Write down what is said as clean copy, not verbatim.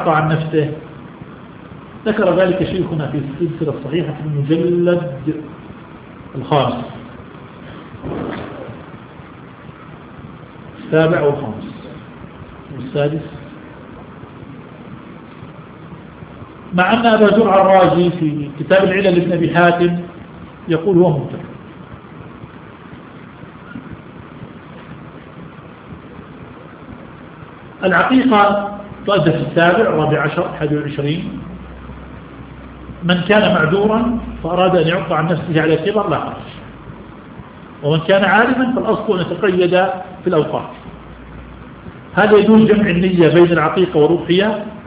يعطى عن نفسه. ذكر ذلك شيخنا في السلسلة الصحيحة في المجلد 5 7 و5 والسادس، مع أن أبا زرع الرازي في كتاب العلل لابن أبي حاتم يقول هو منكر. العقيقة تؤدى في 7 14 21. من كان معذورا فأراد أن يعطى عن نفسه على كبر لا حرج، ومن كان عالما فالأصل أن يتقيد في الأوقات. هذا يجوز جمع النية بين العقيقة والأضحية